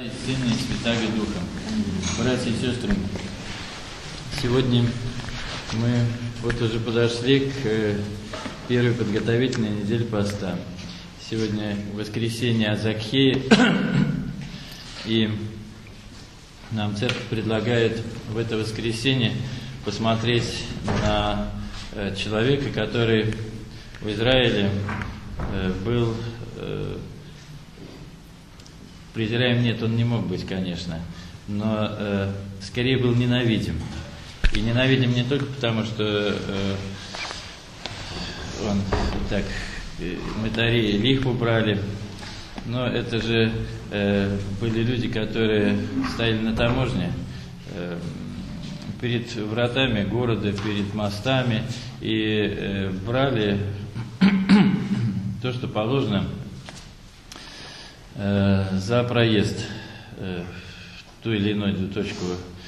и Сына и Святаго Духа. Братья и сестры, сегодня мы вот уже подошли к первой подготовительной неделе поста. Сегодня воскресенье от Закхея, и нам церковь предлагает в это воскресенье посмотреть на человека, который в Израиле был презираем, нет, он не мог быть, конечно, но скорее был ненавидим. И ненавидим не только потому, что он так мытари лихву брали, но это же были люди, которые стояли на таможне перед вратами города, перед мостами и брали то, что положено за проезд в ту или иную точку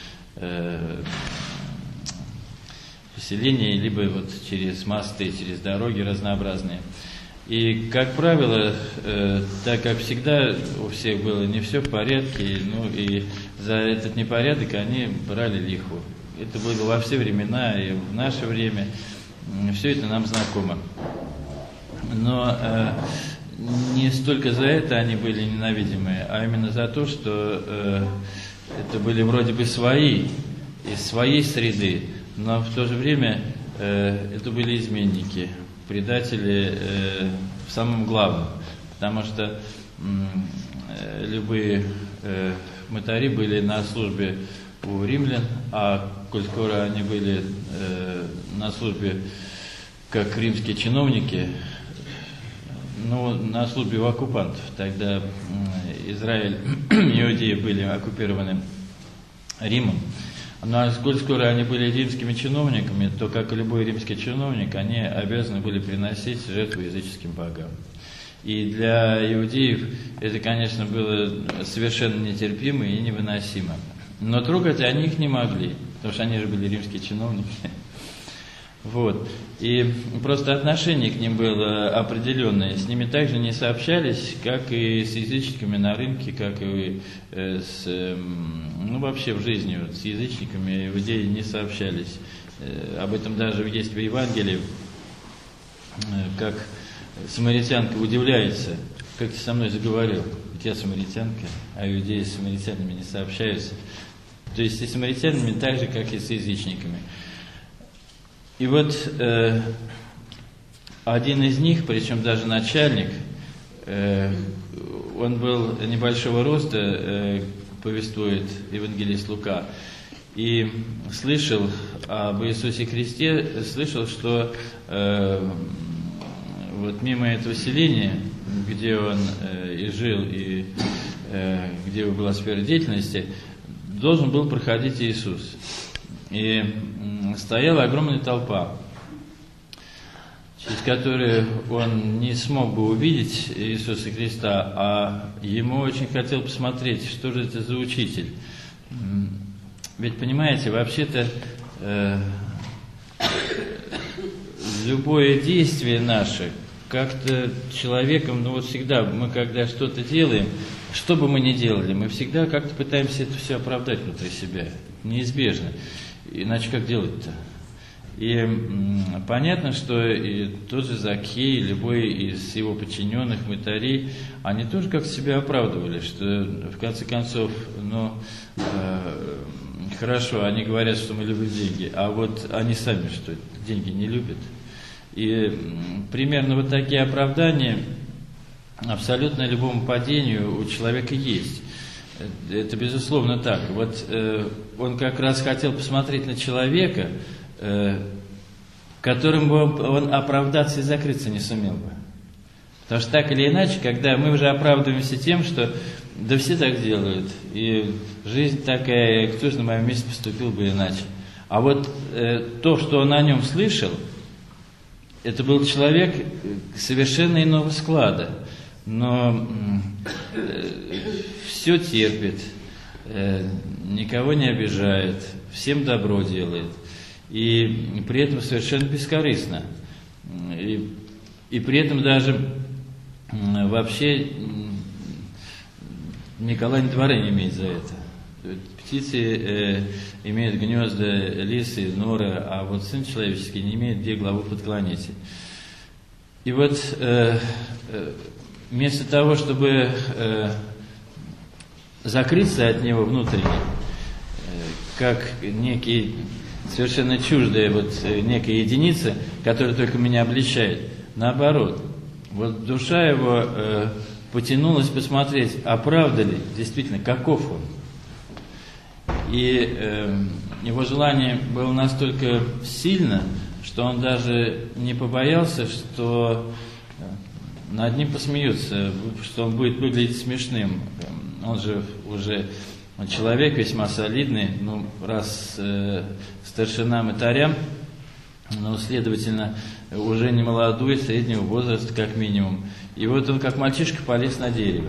поселения, либо вот через мосты, через дороги разнообразные. И, как правило, так как всегда у всех было не все в порядке, ну и за этот непорядок они брали лихву. Это было во все времена и в наше время. Все это нам знакомо. Но не столько за это они были ненавидимые, а именно за то, что это были вроде бы свои, из своей среды, но в то же время это были изменники, предатели в самом главном, потому что любые мытари были на службе у римлян, а коль скоро они были на службе как римские чиновники, ну, на службе у оккупантов. Тогда Израиль, Иудеи были оккупированы Римом. Но сколь скоро они были римскими чиновниками, то, как и любой римский чиновник, они обязаны были приносить жертву языческим богам. И для иудеев это, конечно, было совершенно нетерпимо и невыносимо. Но трогать они их не могли, потому что они же были римские чиновники. Вот. И просто отношение к ним было определенное. С ними также не сообщались, как и с язычниками на рынке, как и вообще в жизни. Вот, с язычниками иудеи не сообщались. Об этом даже есть в Евангелии, как самаритянка удивляется, как ты со мной заговорил, ведь я самаритянка, а иудеи с самаритянами не сообщаются. То есть и с самаритянами так же, как и с язычниками. И вот один из них, причем даже начальник, он был небольшого роста, повествует евангелист Лука, и слышал об Иисусе Христе, слышал, что вот мимо этого селения, где он и жил, и где его была сфера деятельности, должен был проходить Иисус. И стояла огромная толпа, через которую он не смог бы увидеть Иисуса Христа, а ему очень хотел посмотреть, что же это за учитель. Ведь, понимаете, вообще-то любое действие наше, как-то человеком, ну вот всегда, мы когда что-то делаем, что бы мы ни делали, мы всегда как-то пытаемся это все оправдать внутри себя, неизбежно. Иначе как делать-то? И понятно, что и тот же Закхей, любой из его подчиненных, мытарей, они тоже как-то себя оправдывали, что в конце концов, хорошо, они говорят, что мы любим деньги, а вот они сами что, деньги не любят? И примерно вот такие оправдания абсолютно любому падению у человека есть. Это безусловно так. Вот он как раз хотел посмотреть на человека, которым бы он оправдаться и закрыться не сумел бы. Потому что так или иначе, когда мы уже оправдываемся тем, что да все так делают, и жизнь такая, кто же на моем месте поступил бы иначе. А вот то, что он о нем слышал, это был человек совершенно иного склада, но все терпит, никого не обижает, всем добро делает, и при этом совершенно бескорыстно. И при этом даже вообще Николай на дворе не имеет за это. Птицы имеют гнезда, лисы, норы, а вот Сын Человеческий не имеет где главу подклонить. И вот вместо того, чтобы закрыться от Него внутренне, как некий совершенно чуждая некая единица, которая только меня обличает, наоборот, вот душа его потянулась посмотреть, а правда ли, действительно, каков он. И его желание было настолько сильно, что он даже не побоялся, что над ним посмеются, что он будет выглядеть смешным. Он же уже человек весьма солидный, раз старшина мытаря, но, следовательно, уже не молодой, среднего возраста, как минимум. И вот он, как мальчишка, полез на дерево.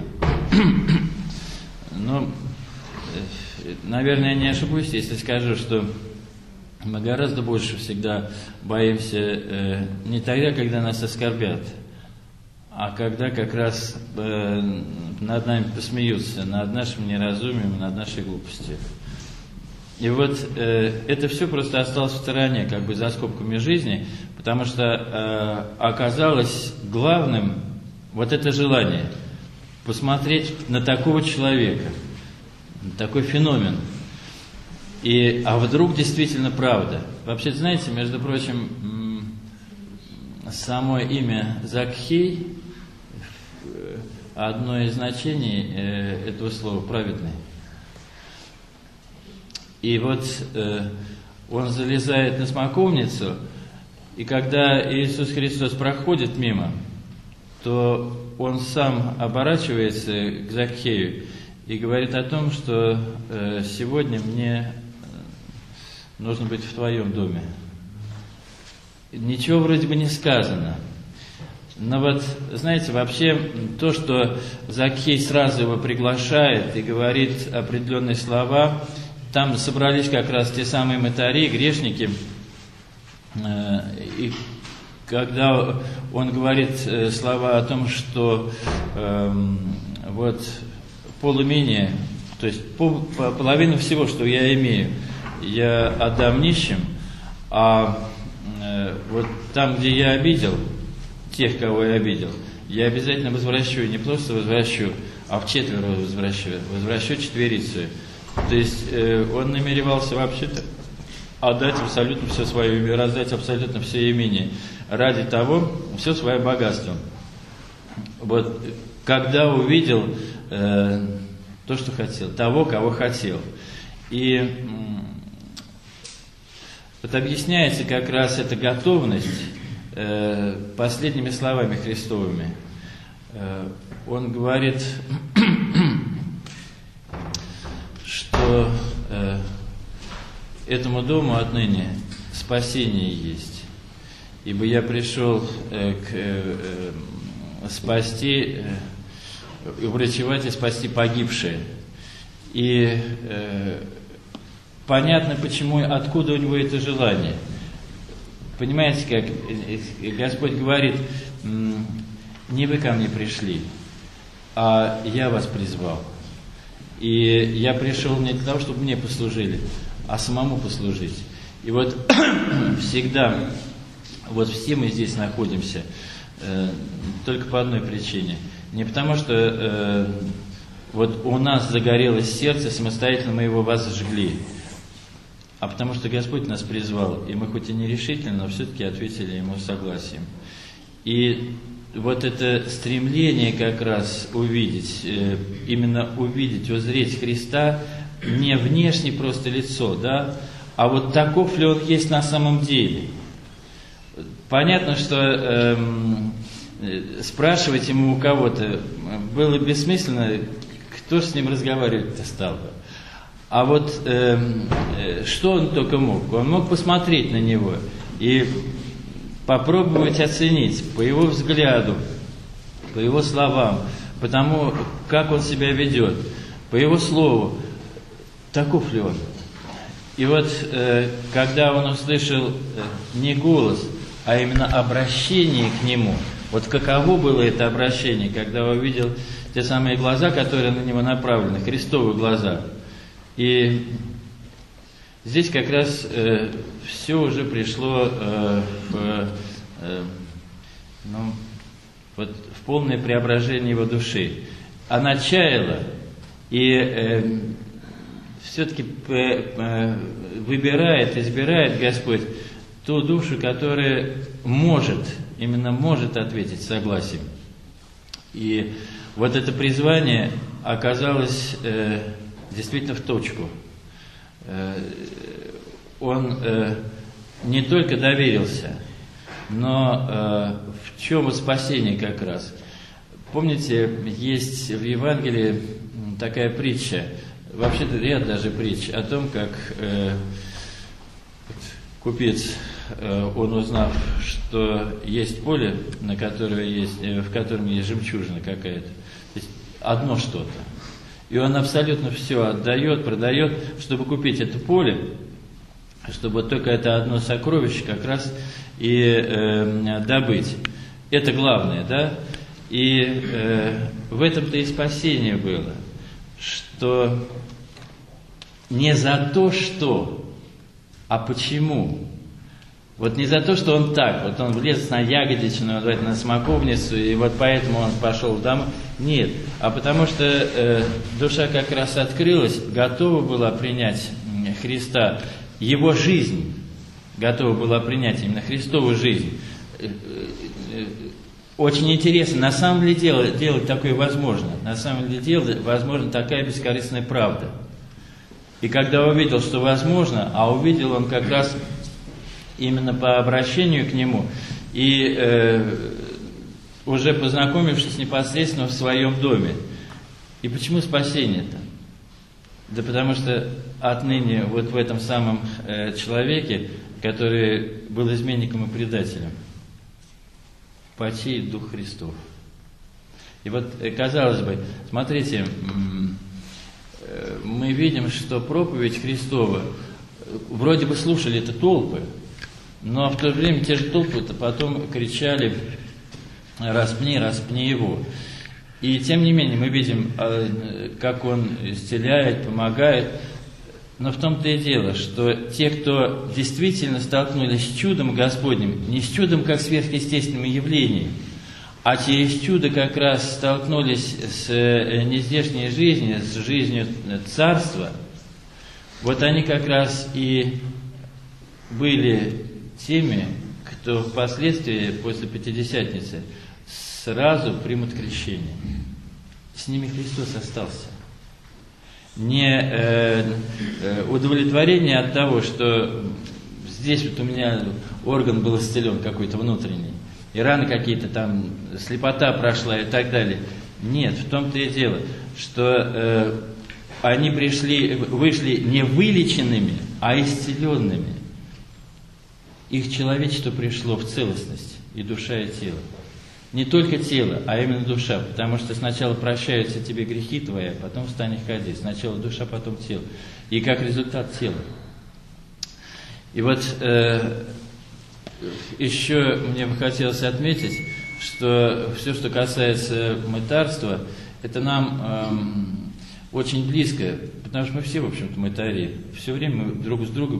Наверное, я не ошибусь, если скажу, что мы гораздо больше всегда боимся не тогда, когда нас оскорбят, а когда как раз над нами посмеются, над нашим неразумием, над нашей глупостью. И вот это все просто осталось в стороне, как бы за скобками жизни, потому что оказалось главным вот это желание посмотреть на такого человека, на такой феномен. А вдруг действительно правда. Вообще, знаете, между прочим, само имя Закхей, одно из значений этого слова праведный. И вот он залезает на смоковницу, и когда Иисус Христос проходит мимо, то он сам оборачивается к Закхею и говорит о том, что сегодня мне нужно быть в твоем доме. Ничего вроде бы не сказано. Но вот, знаете, вообще то, что Закхей сразу его приглашает и говорит определенные слова, там собрались как раз те самые мытари, грешники, и когда он говорит слова о том, что вот полумение, то есть половину всего, что я имею, я отдам нищим, а вот там, где я обидел, тех, кого я обидел, я обязательно возвращу, не просто возвращу, а вчетверо возвращу четверицу. То есть он намеревался вообще-то отдать абсолютно все свое, раздать абсолютно все имение, ради того, все свое богатство. Вот, когда увидел то, что хотел, того, кого хотел. И вот объясняется как раз эта готовность последними словами Христовыми. Он говорит, что этому дому отныне спасение есть, ибо я пришел спасти, уврачевать и спасти погибшие. И понятно, почему, откуда у него это желание. Понимаете, как Господь говорит, не вы ко мне пришли, а я вас призвал. И я пришел не для того, чтобы мне послужили, а самому послужить. И вот всегда, вот все мы здесь находимся только по одной причине. Не потому, что вот у нас загорелось сердце, самостоятельно мы его возжгли, а потому что Господь нас призвал, и мы хоть и нерешительно, но все-таки ответили Ему согласием. И вот это стремление как раз увидеть, именно увидеть, узреть Христа, не внешне просто лицо, да, а вот таков ли Он есть на самом деле. Понятно, что спрашивать Ему у кого-то было бессмысленно, кто с Ним разговаривать-то стал бы. А вот что Он только мог? Он мог посмотреть на Него и попробовать оценить по Его взгляду, по Его словам, по тому, как Он себя ведет, по Его слову, таков ли Он. И вот, когда Он услышал не голос, а именно обращение к Нему, вот каково было это обращение, когда увидел те самые глаза, которые на него направлены, христовые глаза. И здесь как раз все уже пришло в полное преображение его души. Она чаяла, и все-таки избирает Господь ту душу, которая именно может ответить согласием. И вот это призвание оказалось действительно в точку. Он не только доверился, но в чем спасение как раз. Помните, есть в Евангелии такая притча, вообще-то ряд даже притч, о том, как купец, он узнав, что есть поле, в котором есть жемчужина какая-то, то есть одно что-то, и он абсолютно все отдает, продает, чтобы купить это поле, чтобы только это одно сокровище как раз и добыть. Это главное, да? И в этом-то и спасение было, что не за то, что, а почему. Вот не за то, что он так, вот он влез на ягодичную, на смоковницу, и вот поэтому он пошел в дом. Нет, а потому что душа как раз открылась, готова была принять Христа, его жизнь готова была принять именно Христову жизнь. Очень интересно, на самом деле делать такое возможно. На самом деле возможна такая бескорыстная правда. И когда увидел, что возможно, а увидел он как раз именно по обращению к нему, и уже познакомившись непосредственно в своем доме. И почему спасение-то? Да потому что отныне вот в этом самом человеке, который был изменником и предателем, почиет Дух Христов. И вот, казалось бы, смотрите, мы видим, что проповедь Христова, вроде бы слушали это толпы, но в то же время те же толпы-то потом кричали: «Распни, распни его». И тем не менее мы видим, как он исцеляет, помогает. Но в том-то и дело, что те, кто действительно столкнулись с чудом Господним, не с чудом как сверхъестественным явлением, а через чудо как раз столкнулись с нездешней жизнью, с жизнью Царства, вот они как раз и были теми, кто впоследствии, после Пятидесятницы, сразу примут крещение. С ними Христос остался. Не удовлетворение от того, что здесь вот у меня орган был исцелен какой-то внутренний, и раны какие-то там, слепота прошла и так далее. Нет, в том-то и дело, что они вышли не вылеченными, а исцеленными. Их человечество пришло в целостность, и душа, и тело. Не только тело, а именно душа, потому что сначала прощаются тебе грехи твои, а потом станешь ходить. Сначала душа, потом тело. И как результат тело. И вот еще мне бы хотелось отметить, что все, что касается мытарства, это нам очень близко, потому что мы все, в общем-то, мытари. Все время мы друг у друга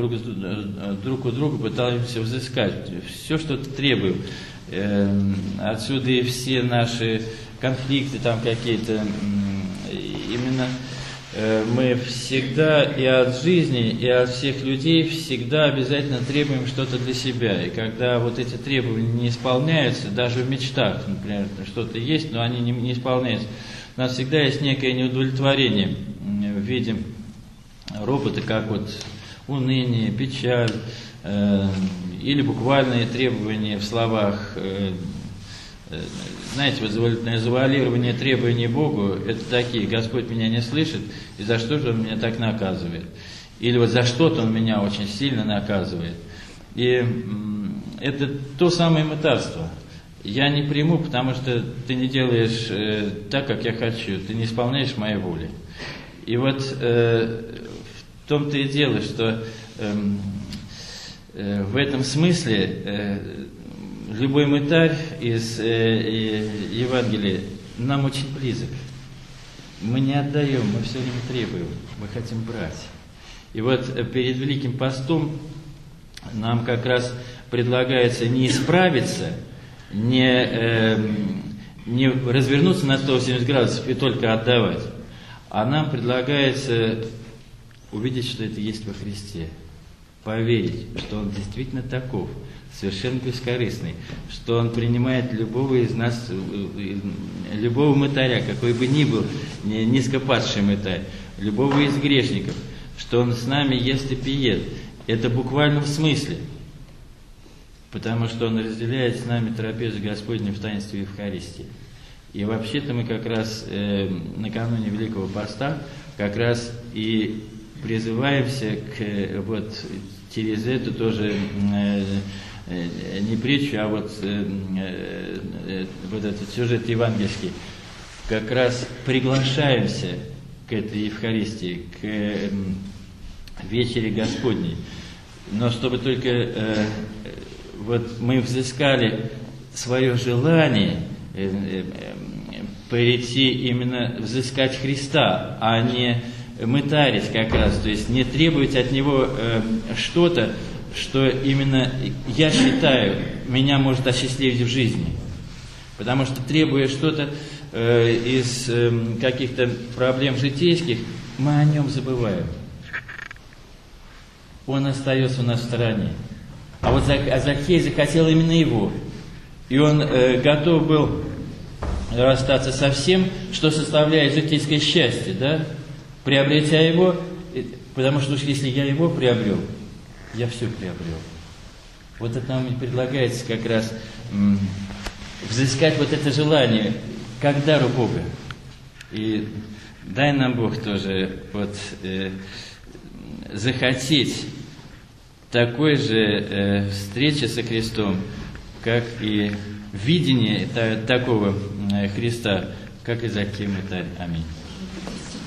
пытаемся взыскать. Все, что требуем. Отсюда и все наши конфликты там какие-то. Именно мы всегда и от жизни, и от всех людей всегда обязательно требуем что-то для себя. И когда вот эти требования не исполняются, даже в мечтах, например, что-то есть, но они не исполняются, у нас всегда есть некое неудовлетворение в виде ропота, как вот уныние, печаль, или буквальные требования в словах. Знаете, вот завуалирование требований Богу, это такие: Господь меня не слышит, и за что же Он меня так наказывает? Или вот за что-то Он меня очень сильно наказывает. И это то самое мытарство. Я не приму, потому что ты не делаешь так, как я хочу, ты не исполняешь моей воли. И вот в том-то и дело, что в этом смысле любой мытарь из Евангелия нам очень близок. Мы не отдаем, мы все время требуем, мы хотим брать. И вот перед Великим Постом нам как раз предлагается не исправиться, не развернуться на 180 градусов и только отдавать, а нам предлагается увидеть, что это есть во Христе, поверить, что Он действительно таков, совершенно бескорыстный, что Он принимает любого из нас, любого мытаря, какой бы ни был, низкопадший мытарь, любого из грешников, что Он с нами ест и пьет. Это буквально в смысле, потому что Он разделяет с нами трапезу Господню в таинстве Евхаристии. И вообще-то мы как раз накануне Великого Поста как раз и призываемся вот через эту тоже не притчу, а вот этот сюжет евангельский, как раз приглашаемся к этой Евхаристии, к вечере Господней. Но чтобы только вот мы взыскали свое желание прийти именно взыскать Христа, а не мытарить как раз, то есть не требовать от Него что-то, что именно я считаю, меня может осчастливить в жизни. Потому что, требуя что-то из каких-то проблем житейских, мы о Нем забываем. Он остается у нас в стороне. А вот Закхей захотел именно Его. И он готов был расстаться со всем, что составляет житейское счастье, да? Приобретя Его, потому что уж если я Его приобрел, я все приобрел. Вот это нам и предлагается как раз взыскать вот это желание, как дару Бога. И дай нам Бог тоже вот захотеть такой же встречи со Христом, как и видение такого Христа, как и Закхей мытарь. Аминь.